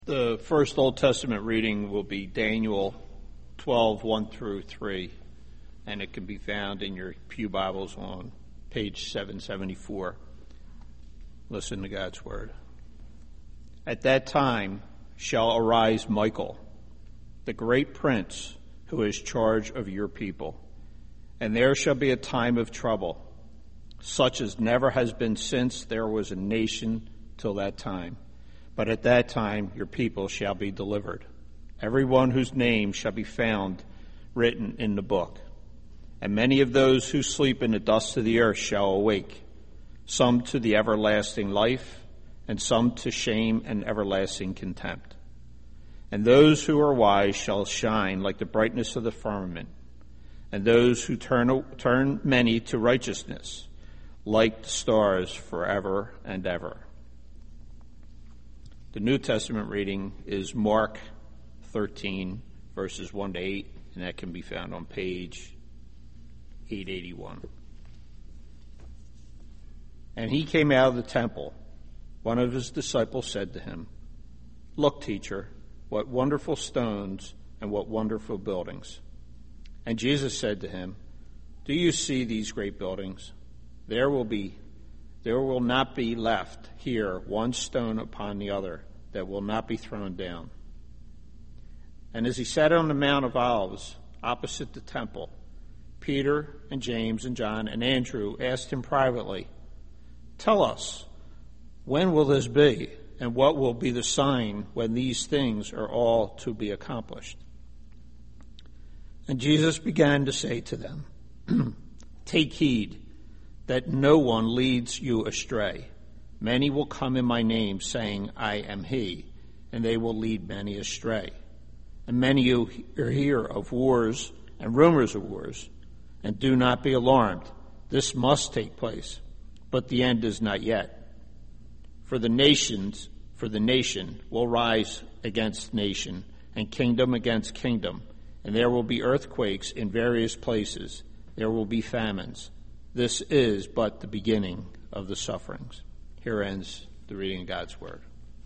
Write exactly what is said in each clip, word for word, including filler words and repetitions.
The first Old Testament reading will be Daniel twelve, one through three, and it can be found in your Pew Bibles on page seven seventy-four. Listen to God's word. At that time shall arise Michael, the great prince who is charge of your people, and there shall be a time of trouble, such as never has been since there was a nation till that time. But at that time your people shall be delivered, every one whose name shall be found written in the book. And many of those who sleep in the dust of the earth shall awake, some to the everlasting life, and some to shame and everlasting contempt. And those who are wise shall shine like the brightness of the firmament, and those who turn, turn many to righteousness, like the stars forever and ever. The New Testament reading is Mark thirteen, verses one to eight, and that can be found on page eight eighty-one. And he came out of the temple. One of his disciples said to him, "Look, teacher, what wonderful stones and what wonderful buildings." And Jesus said to him, "Do you see these great buildings? There will be There will not be left here one stone upon the other that will not be thrown down." And as he sat on the Mount of Olives opposite the temple, Peter and James and John and Andrew asked him privately, "Tell us, when will this be, and what will be the sign when these things are all to be accomplished?" And Jesus began to say to them, "Take heed that no one leads you astray. Many will come in my name, saying, 'I am he,' and they will lead many astray. And many you hear of wars and rumors of wars, and do not be alarmed. This must take place, but the end is not yet. For the nations, for the nation will rise against nation, and kingdom against kingdom, and there will be earthquakes in various places. There will be famines. This is but the beginning of the sufferings." Here ends the reading of God's word.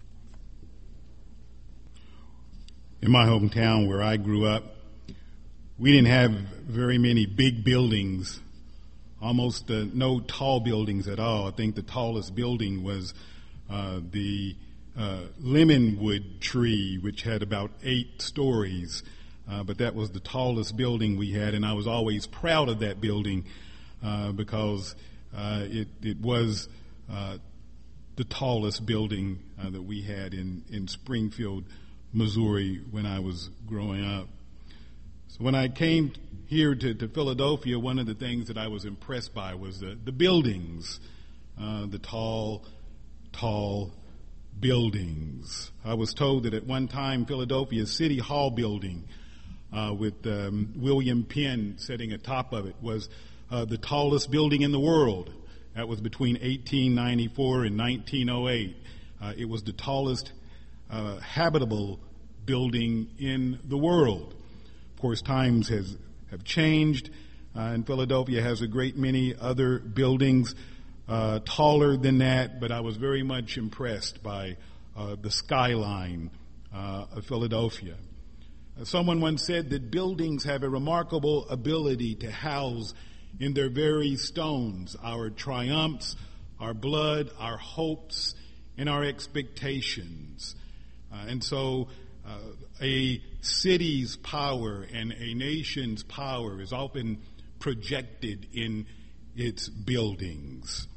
In my hometown where I grew up, we didn't have very many big buildings, almost uh, no tall buildings at all. I think the tallest building was uh, the uh, lemonwood tree, which had about eight stories, uh, but that was the tallest building we had, and I was always proud of that building. Uh, because uh, it, it was uh, the tallest building uh, that we had in, in Springfield, Missouri, when I was growing up. So when I came here to, to Philadelphia, one of the things that I was impressed by was the, the buildings, uh, the tall, tall buildings. I was told that at one time Philadelphia's City Hall building uh, with um, William Penn sitting atop of it was Uh, the tallest building in the world. That was between eighteen ninety-four and nineteen oh eight. Uh, it was the tallest uh, habitable building in the world. Of course, times has have changed, uh, and Philadelphia has a great many other buildings uh, taller than that, but I was very much impressed by uh, the skyline uh, of Philadelphia. Uh, someone once said that buildings have a remarkable ability to house in their very stones our triumphs, our blood, our hopes, and our expectations. Uh, and so uh, a city's power and a nation's power is often projected in its buildings.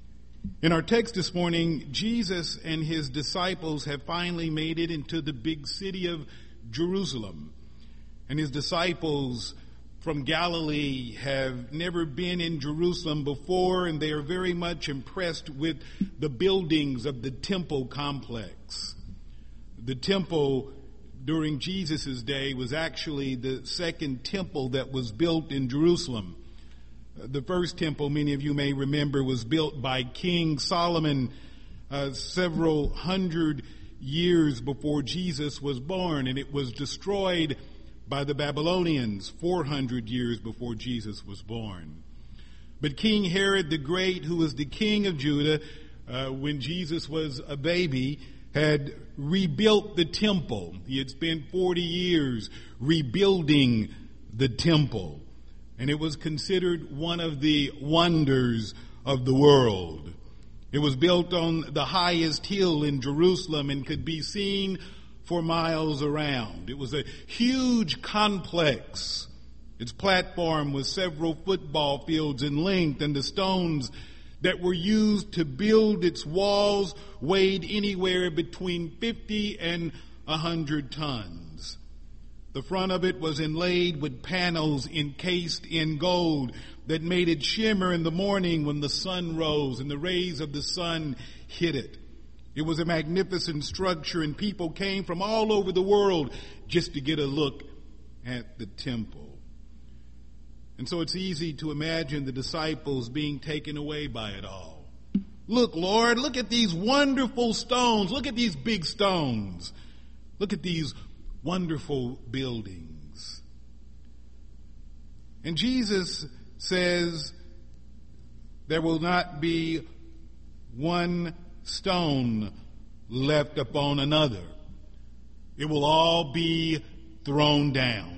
In our text this morning, Jesus and his disciples have finally made it into the big city of Jerusalem. And his disciples from Galilee have never been in Jerusalem before, and they are very much impressed with the buildings of the temple complex. The temple during Jesus' day was actually the second temple that was built in Jerusalem. The first temple, many of you may remember, was built by King Solomon uh, several hundred years before Jesus was born, and it was destroyed by the Babylonians four hundred years before Jesus was born. But King Herod the Great, who was the king of Judah uh, when Jesus was a baby, had rebuilt the temple. He had spent forty years rebuilding the temple, and it was considered one of the wonders of the world. It was built on the highest hill in Jerusalem and could be seen for miles around. It was a huge complex. Its platform was several football fields in length, and the stones that were used to build its walls weighed anywhere between fifty and one hundred tons. The front of it was inlaid with panels encased in gold that made it shimmer in the morning when the sun rose and the rays of the sun hit it. It was a magnificent structure, and people came from all over the world just to get a look at the temple. And so it's easy to imagine the disciples being taken away by it all. Look, Lord, look at these wonderful stones. Look at these big stones. Look at these wonderful buildings. And Jesus says there will not be one stone left upon another. It will all be thrown down.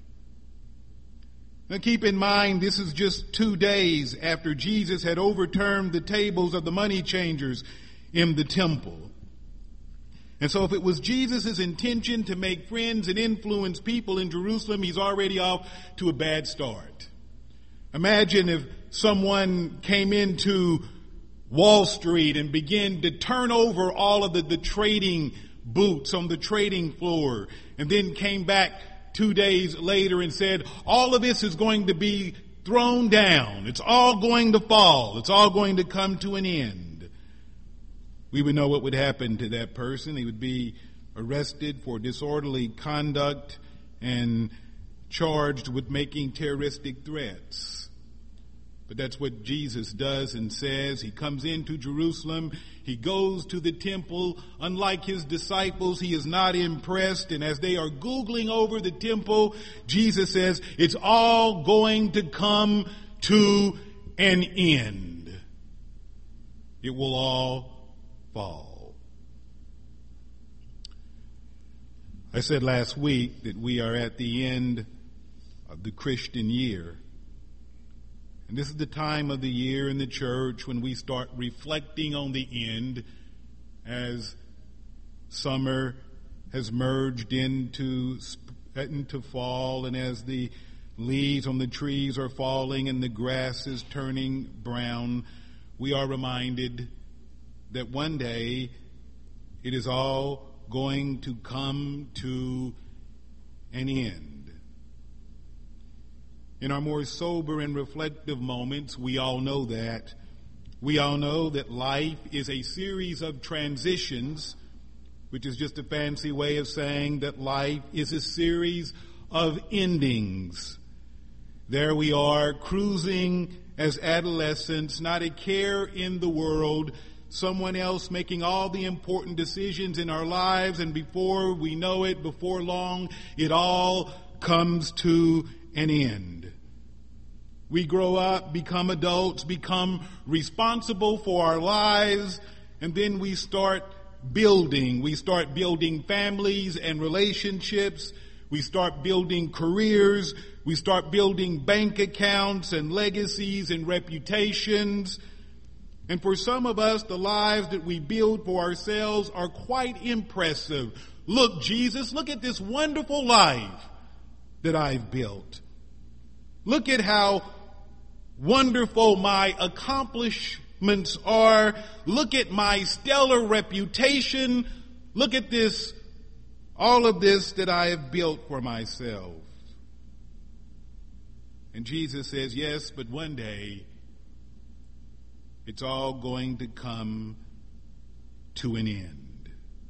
Now keep in mind, this is just two days after Jesus had overturned the tables of the money changers in the temple. And so if it was Jesus' intention to make friends and influence people in Jerusalem, he's already off to a bad start. Imagine if someone came into Wall Street and began to turn over all of the, the trading booths on the trading floor, and then came back two days later and said, all of this is going to be thrown down. It's all going to fall. It's all going to come to an end. We would know what would happen to that person. He would be arrested for disorderly conduct and charged with making terroristic threats. But that's what Jesus does and says. He comes into Jerusalem. He goes to the temple. Unlike his disciples, he is not impressed. And as they are Googling over the temple, Jesus says, it's all going to come to an end. It will all fall. I said last week that we are at the end of the Christian year. And this is the time of the year in the church when we start reflecting on the end as summer has merged into, into fall, and as the leaves on the trees are falling and the grass is turning brown. We are reminded that one day it is all going to come to an end. In our more sober and reflective moments, we all know that. We all know that life is a series of transitions, which is just a fancy way of saying that life is a series of endings. There we are, cruising as adolescents, not a care in the world, someone else making all the important decisions in our lives, and before we know it, before long, it all comes to an end. We grow up, become adults, become responsible for our lives, and then we start building. We start building families and relationships. We start building careers. We start building bank accounts and legacies and reputations. And for some of us, the lives that we build for ourselves are quite impressive. Look, Jesus, look at this wonderful life that I've built. Look at how wonderful my accomplishments are. Look at my stellar reputation. Look at this, all of this that I have built for myself. And Jesus says, yes, but one day it's all going to come to an end.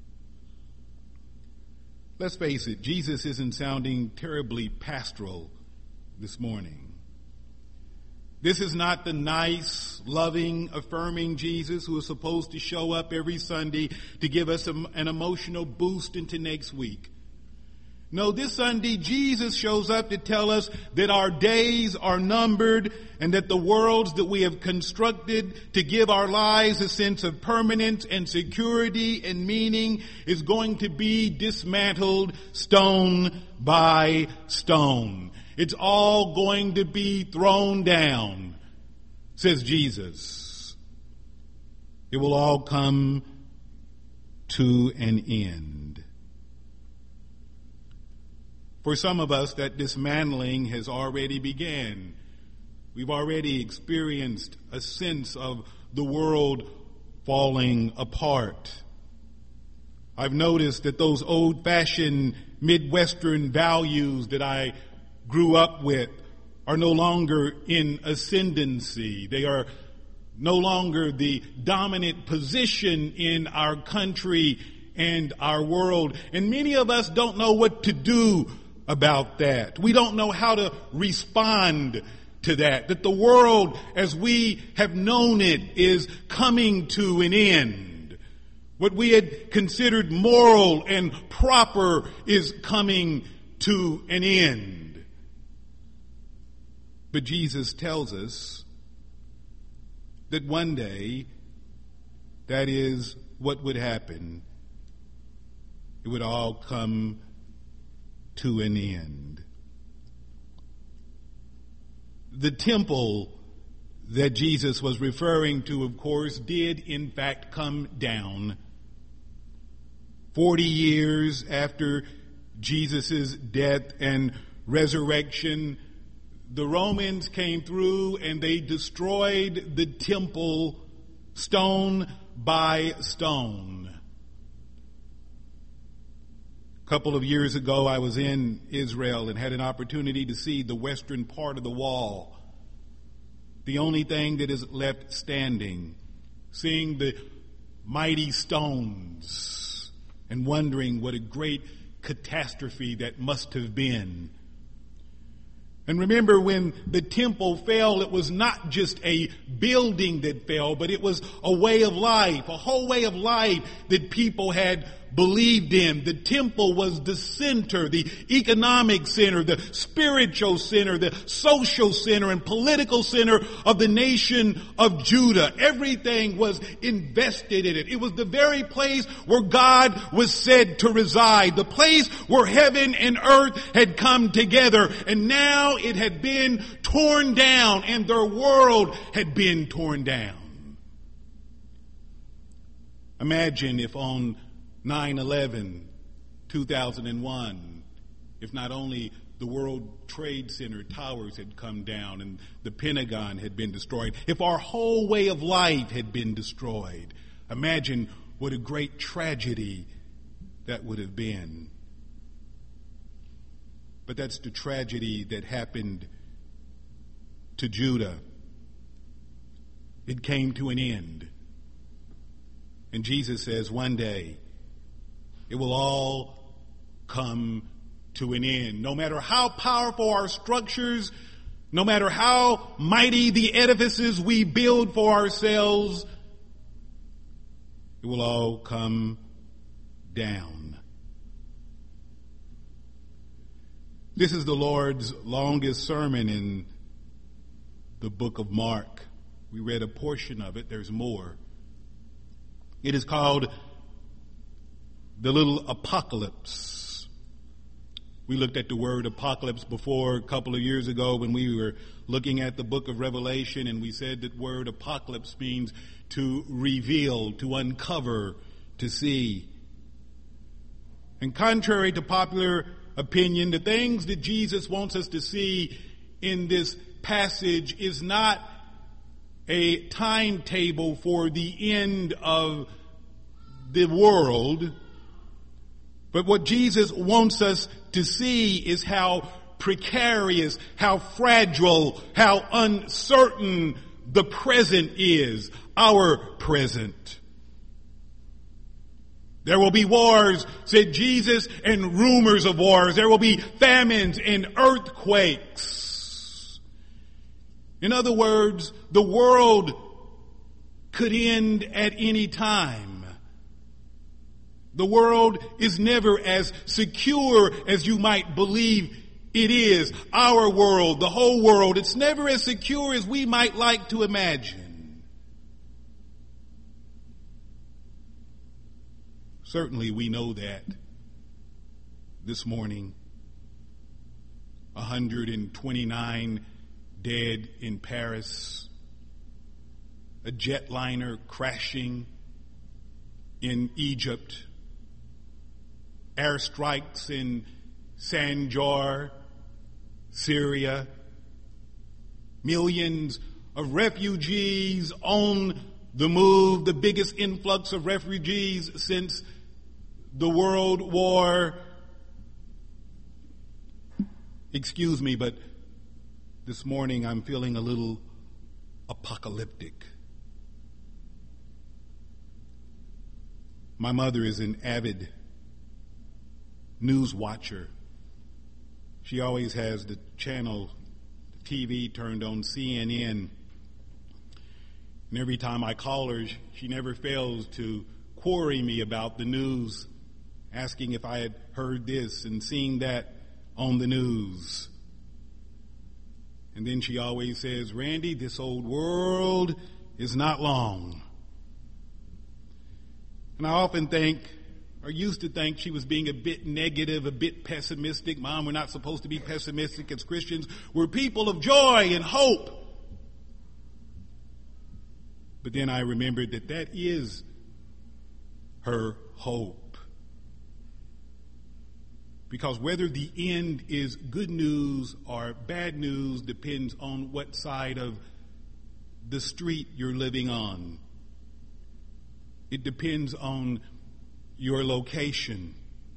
Let's face it, Jesus isn't sounding terribly pastoral this morning. This is not the nice, loving, affirming Jesus who is supposed to show up every Sunday to give us a, an emotional boost into next week. No, this Sunday, Jesus shows up to tell us that our days are numbered and that the worlds that we have constructed to give our lives a sense of permanence and security and meaning is going to be dismantled stone by stone. It's all going to be thrown down, says Jesus. It will all come to an end. For some of us, that dismantling has already begun. We've already experienced a sense of the world falling apart. I've noticed that those old-fashioned Midwestern values that I grew up with are no longer in ascendancy. They are no longer the dominant position in our country and our world. And many of us don't know what to do about that. We don't know how to respond to that. That the world as we have known it is coming to an end. What we had considered moral and proper is coming to an end. But Jesus tells us that one day that is what would happen. It would all come to an end. The temple that Jesus was referring to, of course, did in fact come down. Forty years after Jesus' death and resurrection, the Romans came through and they destroyed the temple stone by stone. A couple of years ago, I was in Israel and had an opportunity to see the western part of the wall. The only thing that is left standing, seeing the mighty stones and wondering what a great catastrophe that must have been. And remember, when the temple fell, it was not just a building that fell, but it was a way of life, a whole way of life that people had believed in. The temple was the center, the economic center, the spiritual center, the social center and political center of the nation of Judah. Everything was invested in it. It was the very place where God was said to reside, the place where heaven and earth had come together. And now it had been torn down and their world had been torn down. Imagine if on nine eleven, two thousand one, if not only the World Trade Center towers had come down and the Pentagon had been destroyed, if our whole way of life had been destroyed, imagine what a great tragedy that would have been. But that's the tragedy that happened to Judah. It came to an end. And Jesus says one day, it will all come to an end. No matter how powerful our structures, no matter how mighty the edifices we build for ourselves, it will all come down. This is the Lord's longest sermon in the book of Mark. We read a portion of it. There's more. It is called the little apocalypse. We looked at the word apocalypse before a couple of years ago when we were looking at the book of Revelation, and we said that word apocalypse means to reveal, to uncover, to see. And contrary to popular opinion, the things that Jesus wants us to see in this passage is not a timetable for the end of the world. But what Jesus wants us to see is how precarious, how fragile, how uncertain the present is, our present. There will be wars, said Jesus, and rumors of wars. There will be famines and earthquakes. In other words, the world could end at any time. The world is never as secure as you might believe it is. Our world, the whole world, it's never as secure as we might like to imagine. Certainly we know that this morning, one hundred twenty-nine dead in Paris, a jetliner crashing in Egypt, airstrikes in Sanjar, Syria, millions of refugees on the move, the biggest influx of refugees since the World War. Excuse me, but this morning I'm feeling a little apocalyptic. My mother is an avid news watcher. She always has the channel, the T V turned on C N N. And every time I call her, she never fails to query me about the news, asking if I had heard this and seen that on the news. And then she always says, Randy, this old world is not long. And I often think, or used to think, she was being a bit negative, a bit pessimistic. Mom, we're not supposed to be pessimistic as Christians. We're people of joy and hope. But then I remembered that that is her hope. Because whether the end is good news or bad news depends on what side of the street you're living on. It depends on your location.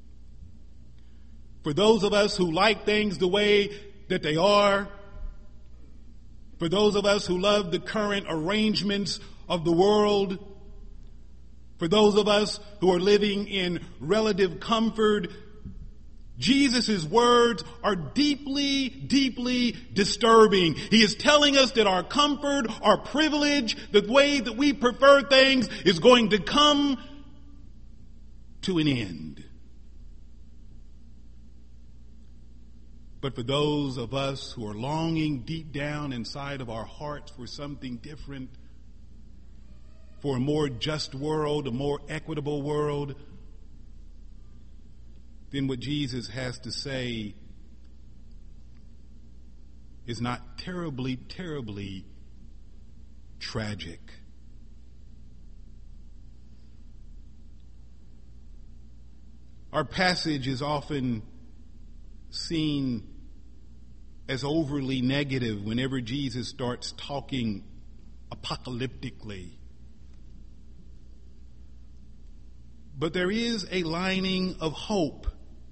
For those of us who like things the way that they are, for those of us who love the current arrangements of the world, for those of us who are living in relative comfort, Jesus' words are deeply, deeply disturbing. He is telling us that our comfort, our privilege, the way that we prefer things is going to come to an end. But for those of us who are longing deep down inside of our hearts for something different, for a more just world, a more equitable world, then what Jesus has to say is not terribly, terribly tragic. Our passage is often seen as overly negative whenever Jesus starts talking apocalyptically. But there is a lining of hope.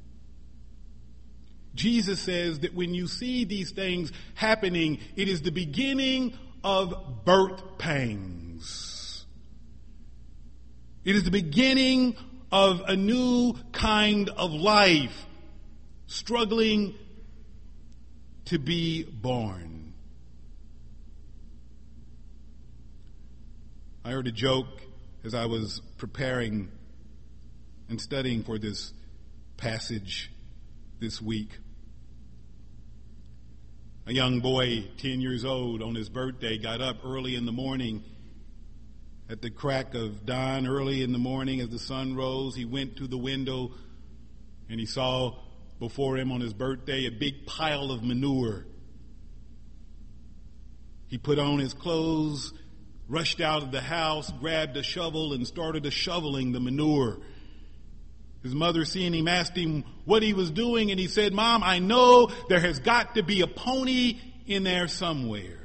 Jesus says that when you see these things happening, it is the beginning of birth pangs. It is the beginning of a new kind of life, struggling to be born. I heard a joke as I was preparing and studying for this passage this week. A young boy, ten years old, on his birthday, got up early in the morning. At the crack of dawn, early in the morning, as the sun rose, he went to the window and he saw before him on his birthday a big pile of manure. He put on his clothes, rushed out of the house, grabbed a shovel, and started shoveling the manure. His mother, seeing him, asked him what he was doing, and he said, Mom, I know there has got to be a pony in there somewhere.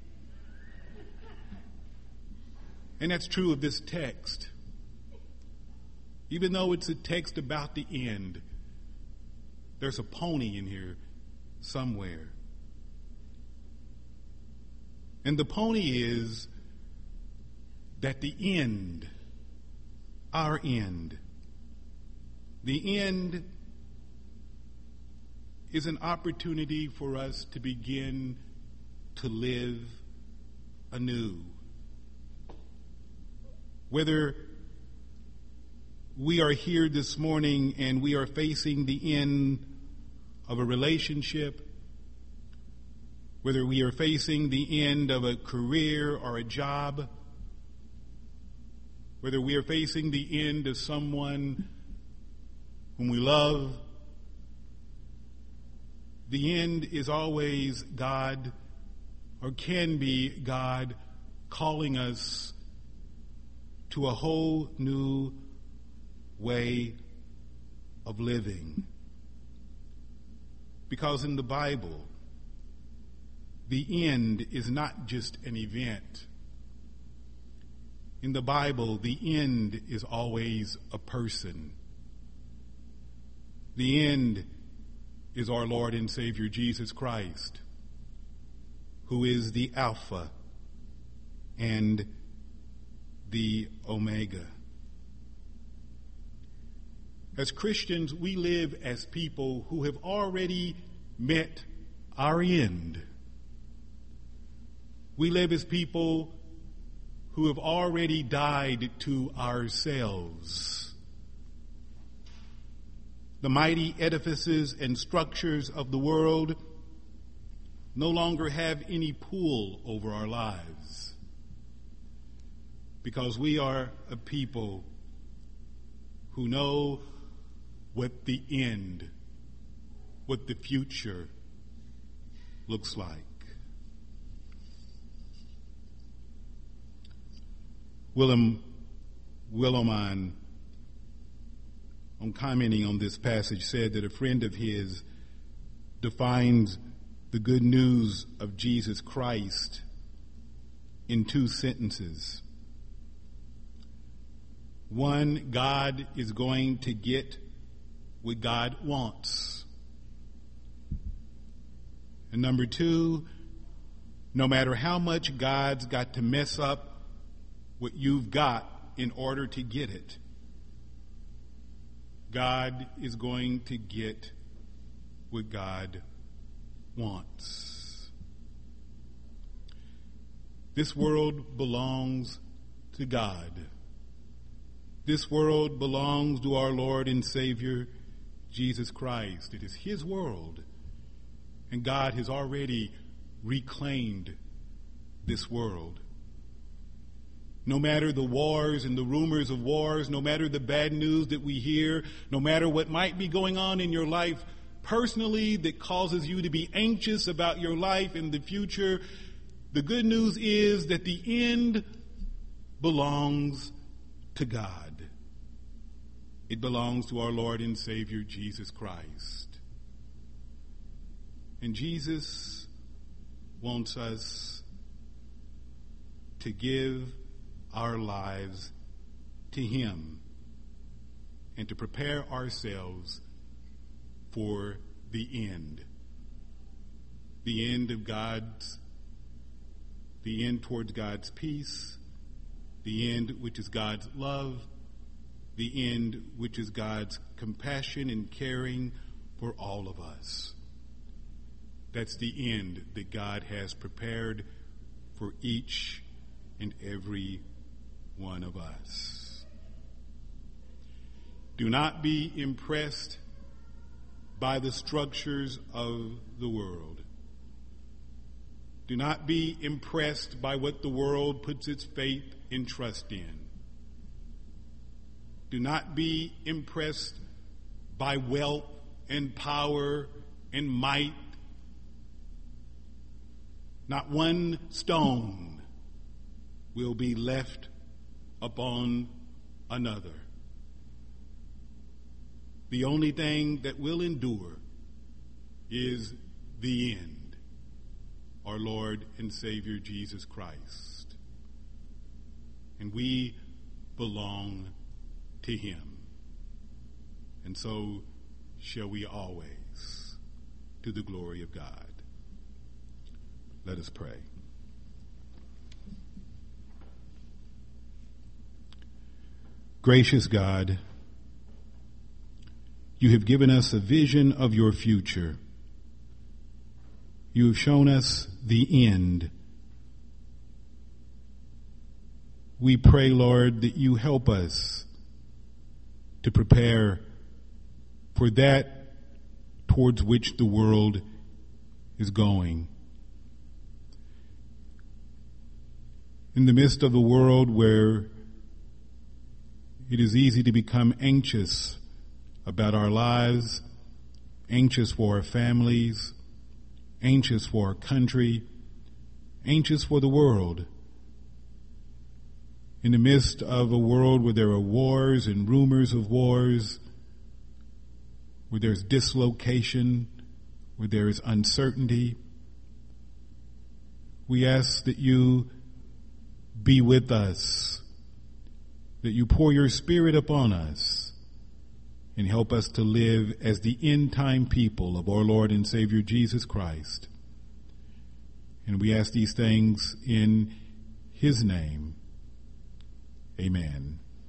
And that's true of this text. Even though it's a text about the end, there's a pony in here somewhere. And the pony is that the end, our end, the end is an opportunity for us to begin to live anew. Whether we are here this morning and we are facing the end of a relationship, whether we are facing the end of a career or a job, whether we are facing the end of someone whom we love, the end is always God, or can be God, calling us to a whole new way of living. Because in the Bible, the end is not just an event. In the Bible, the end is always a person. The end is our Lord and Savior Jesus Christ, who is the Alpha and the Omega. As Christians, we live as people who have already met our end. We live as people who have already died to ourselves. The mighty edifices and structures of the world no longer have any pull over our lives, because we are a people who know what the end, what the future looks like. Willem Willimon, on commenting on this passage, said that a friend of his defines the good news of Jesus Christ in two sentences. One, God is going to get what God wants. And number two, no matter how much God's got to mess up what you've got in order to get it, God is going to get what God wants. This world belongs to God. This world belongs to our Lord and Savior, Jesus Christ. It is His world, and God has already reclaimed this world. No matter the wars and the rumors of wars, no matter the bad news that we hear, no matter what might be going on in your life personally that causes you to be anxious about your life and the future, the good news is that the end belongs to God. It belongs to our Lord and Savior, Jesus Christ. And Jesus wants us to give our lives to Him and to prepare ourselves for the end. The end of God's, the end towards God's peace, the end which is God's love, the end which is God's compassion and caring for all of us. That's the end that God has prepared for each and every one of us. Do not be impressed by the structures of the world. Do not be impressed by what the world puts its faith and trust in. Do not be impressed by wealth and power and might. Not one stone will be left upon another. The only thing that will endure is the end, our Lord and Savior Jesus Christ. And we belong to Him. And so shall we always, to the glory of God. Let us pray. Gracious God, you have given us a vision of your future. You have shown us the end. We pray, Lord, that you help us to prepare for that towards which the world is going. In the midst of a world where it is easy to become anxious about our lives, anxious for our families, anxious for our country, anxious for the world. In the midst of a world where there are wars and rumors of wars, where there's dislocation, where there is uncertainty, we ask that you be with us, that you pour your Spirit upon us and help us to live as the end-time people of our Lord and Savior Jesus Christ. And we ask these things in His name. Amen.